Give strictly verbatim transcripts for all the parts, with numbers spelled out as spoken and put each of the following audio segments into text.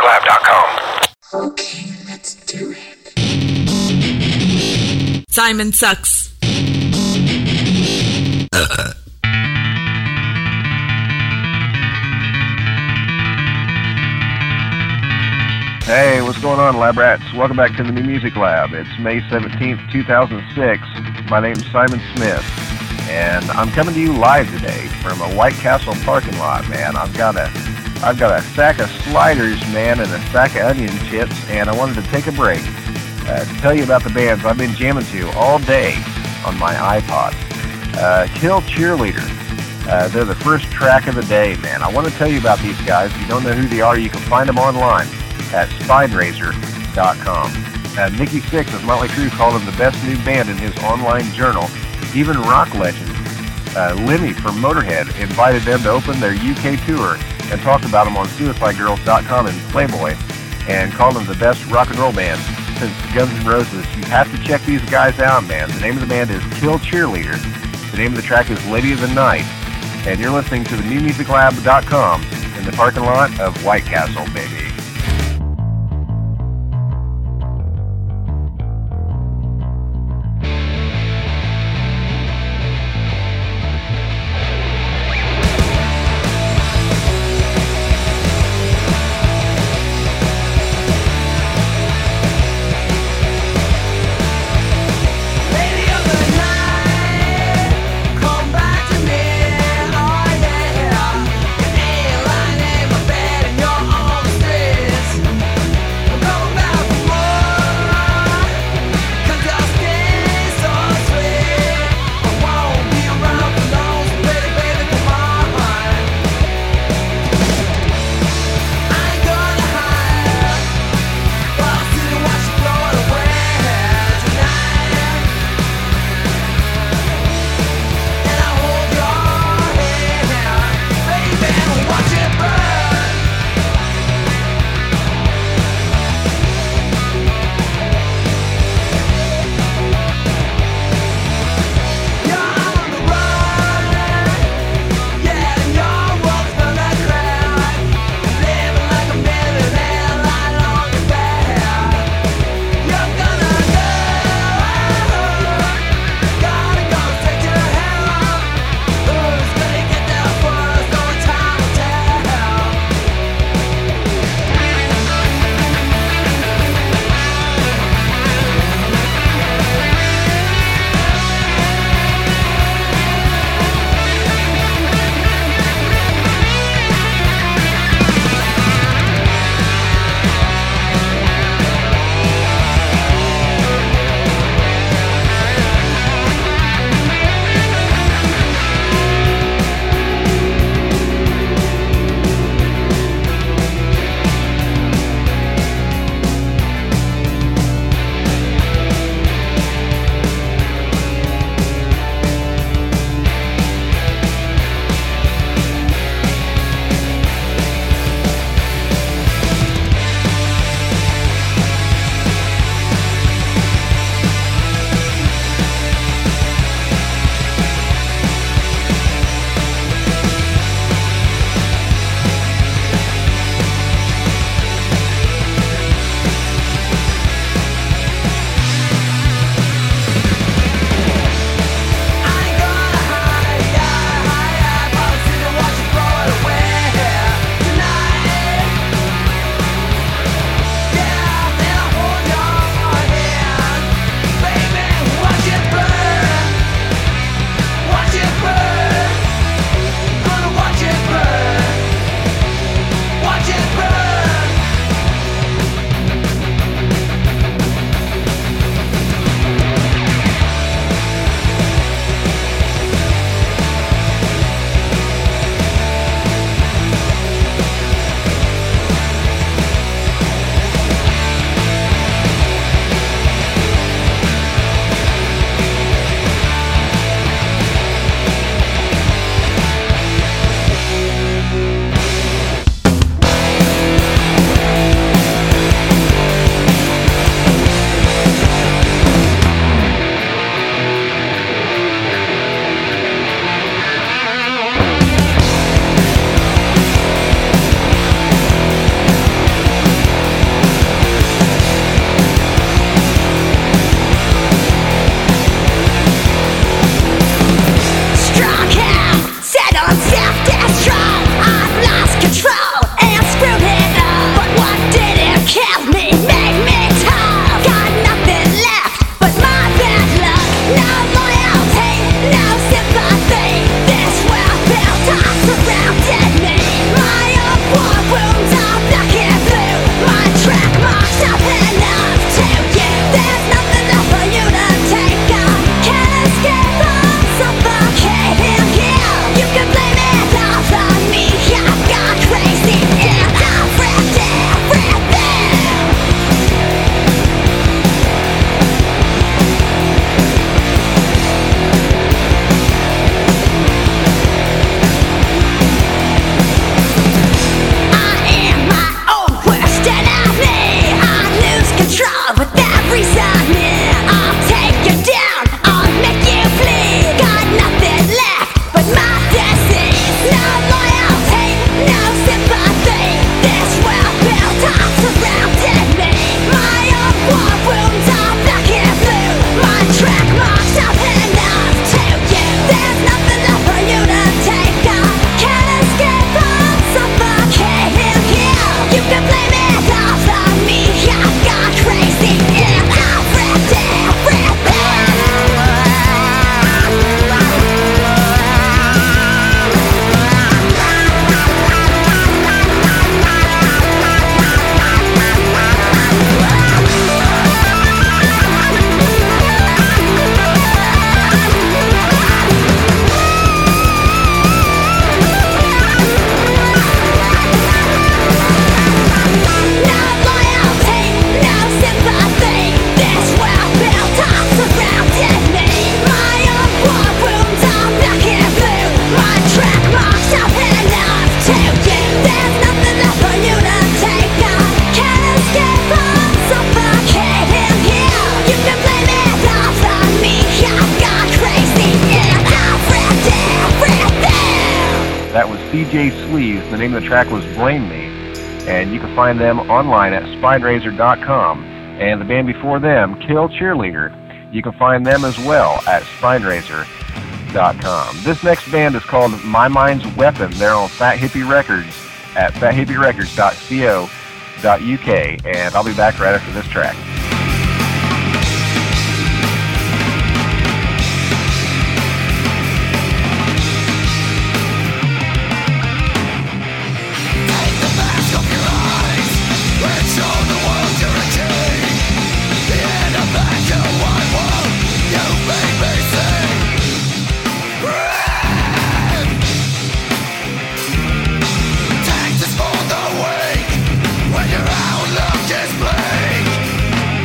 lab dot com. Okay, let's do it. Simon sucks. Uh. Hey, what's going on, Lab Rats? Welcome back to the New Music Lab. It's May seventeenth, two thousand six. My name's Simon Smith, and I'm coming to you live today from a White Castle parking lot, man. I've got a, I've got a sack of sliders, man, and a sack of onion chips, and I wanted to take a break uh, to tell you about the bands I've been jamming to all day on my iPod. Uh, Kill Cheerleader. Uh, they're the first track of the day, man. I want to tell you about these guys. If you don't know who they are, you can find them online at Spinerazor dot com. Uh, Nikki Sixx of Motley Crue called them the best new band in his online journal. Even rock legend uh, Lemmy from Motorhead invited them to open their U K tour and talked about them on Suicide Girls dot com and Playboy and called them the best rock and roll band since Guns N' Roses. You have to check these guys out, man. The name of the band is Kill Cheerleader. The name of the track is Lady of the Night. And you're listening to the New Music Lab dot com in the parking lot of White Castle, baby. Lying in my bed and you're on the street. J Sleeves. The name of the track was Blame Me. And you can find them online at spinerazor dot com. And the band before them, Kill Cheerleader, you can find them as well at spinerazor dot com. This next band is called My Mind's Weapon. They're on Fat Hippie Records at fat hippie records dot co dot U K. And I'll be back right after this track. When your outlook is bleak,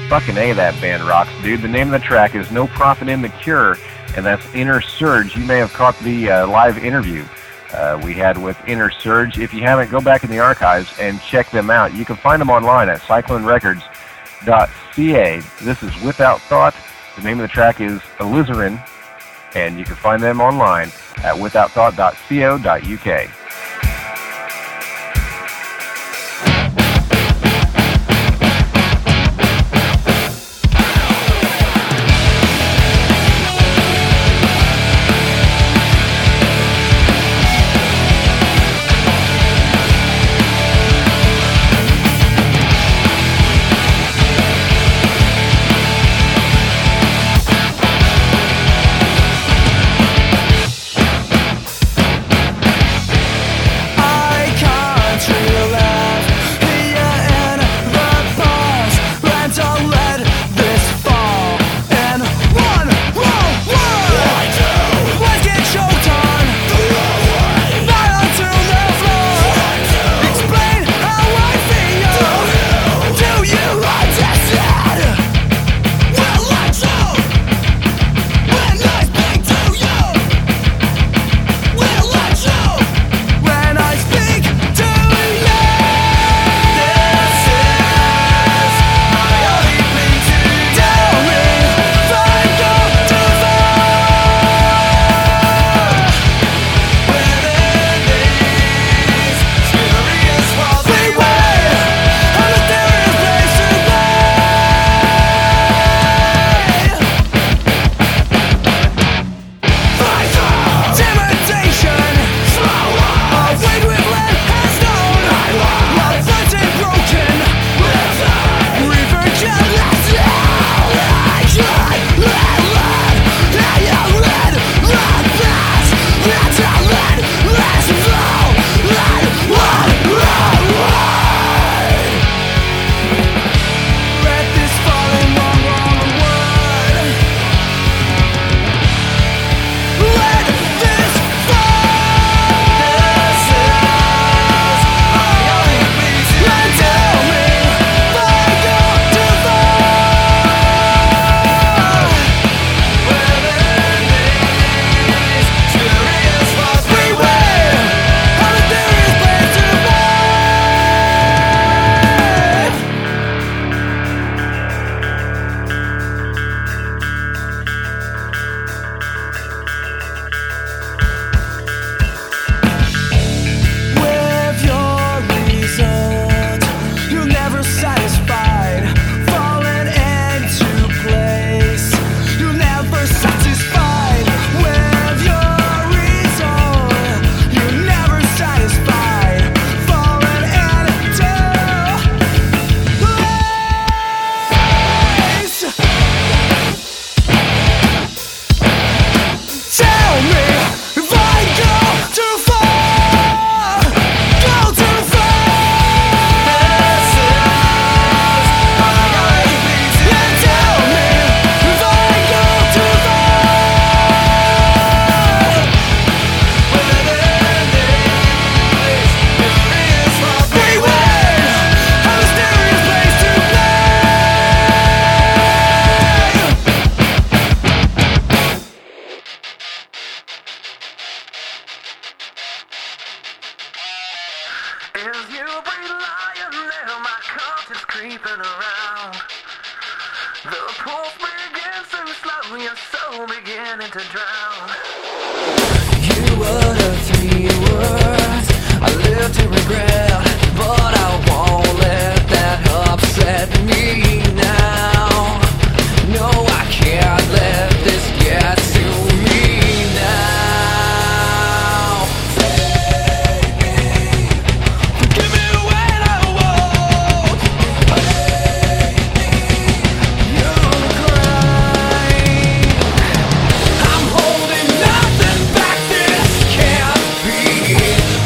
Fucking A, that band rocks, dude. The name of the track is No Profit in the Cure, and that's Inner Surge. You may have caught the uh, live interview uh, we had with Inner Surge. If you haven't, go back in the archives and check them out. You can find them online at cyclone records dot c a. This is Without Thought. The name of the track is Alizarin, and you can find them online at without thought dot co dot u k. creeping around. The pulse begins to slow, your soul beginning to drown. You uttered three words I live to regret, but I won't let that upset me now. No, I can't let this get to me now. Take me, give me when I won't. Take me, you'll cry. I'm holding nothing back, this can't be.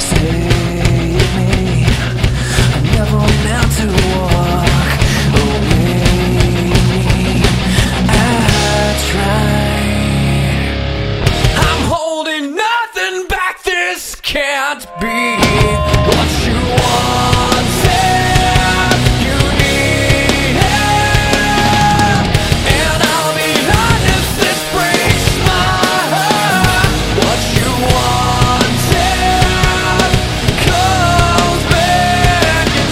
Can't be what you wanted, you need it. And I'll be honest, this breaks my heart. What you wanted comes back in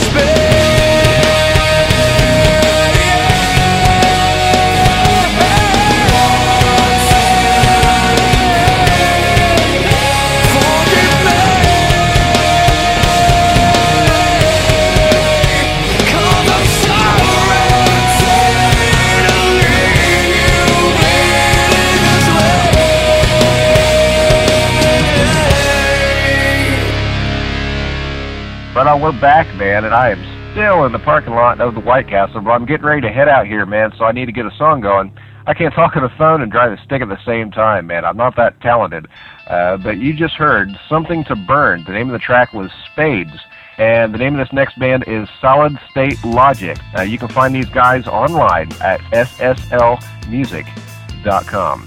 But uh, we're back, man, and I am still in the parking lot of the White Castle, but I'm getting ready to head out here, man, so I need to get a song going. I can't talk on the phone and drive a stick at the same time, man. I'm not that talented. Uh, but you just heard Something to Burn. The name of the track was Spades, and the name of this next band is Solid State Logic. Uh, you can find these guys online at S S L music dot com.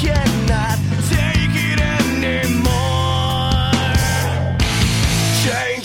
Change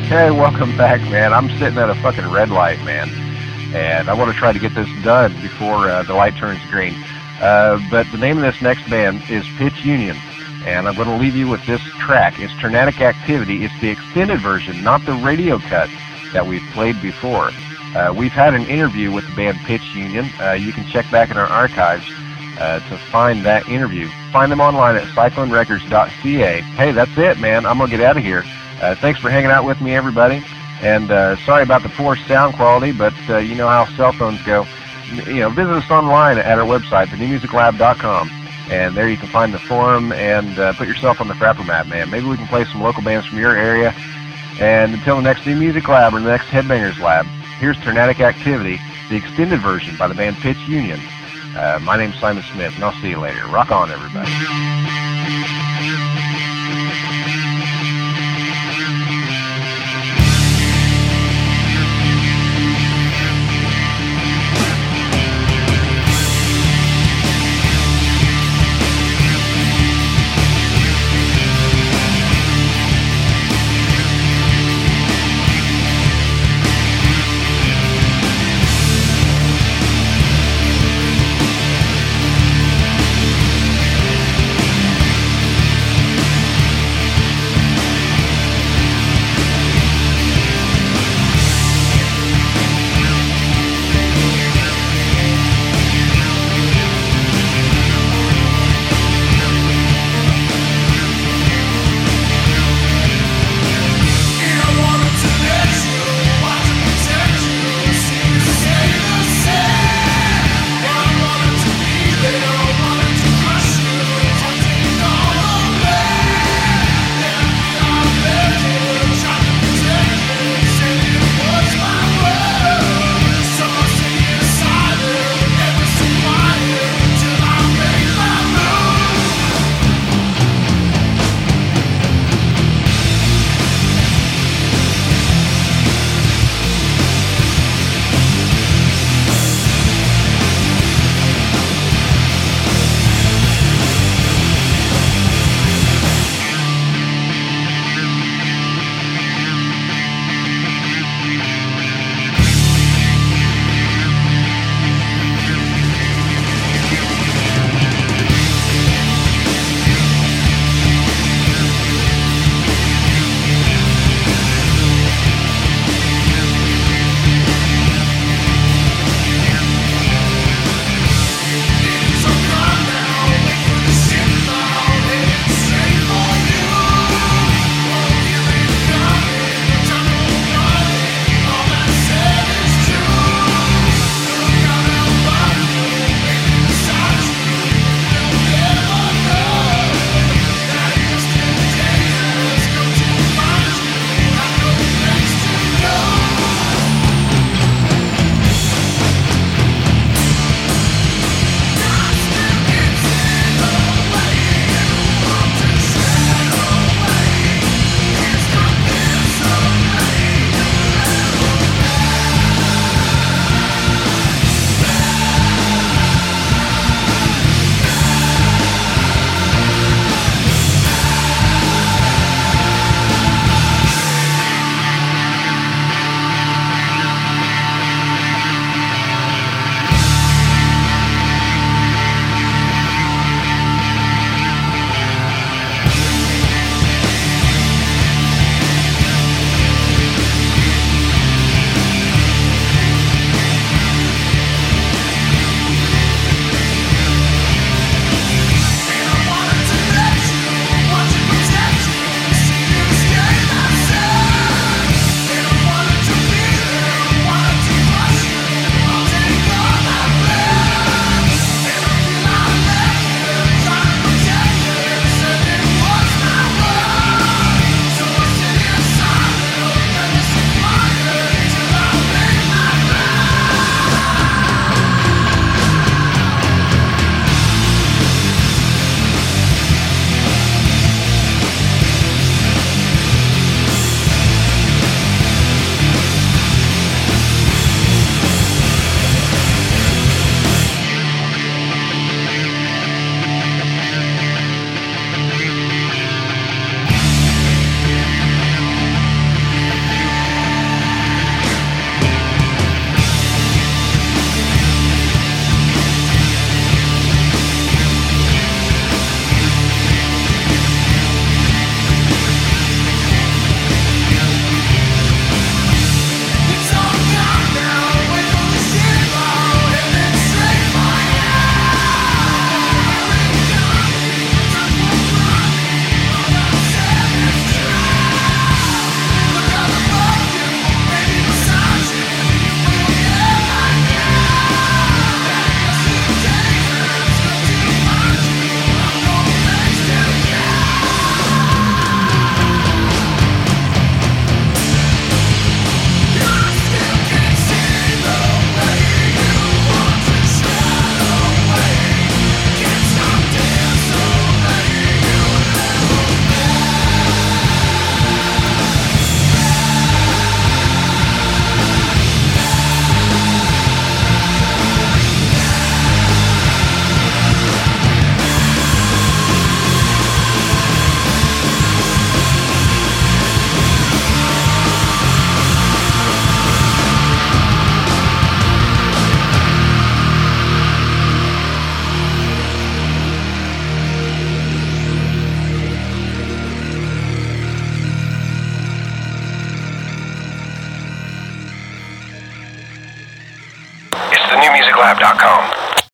Hey, welcome back, man. I'm sitting at a fucking red light, man, and I want to try to get this done before uh, the light turns green. Uh, but the name of this next band is Pitch Union, and I'm going to leave you with this track. It's Ternatic Activity. It's the extended version, not the radio cut that we've played before. Uh, we've had an interview with the band Pitch Union. Uh, you can check back in our archives uh, to find that interview. Find them online at cyclone records dot c a. Hey, that's it, man. I'm going to get out of here. Uh, thanks for hanging out with me, everybody. And uh, sorry about the poor sound quality, but uh, you know how cell phones go. You know, visit us online at our website, the new music lab dot com. And there you can find the forum and uh, put yourself on the Frapper map, man. Maybe we can play some local bands from your area. And until the next New Music Lab or the next Headbangers Lab, here's Ternatic Activity, the extended version by the band Pitch Union. Uh, my name's Simon Smith, and I'll see you later. Rock on, everybody.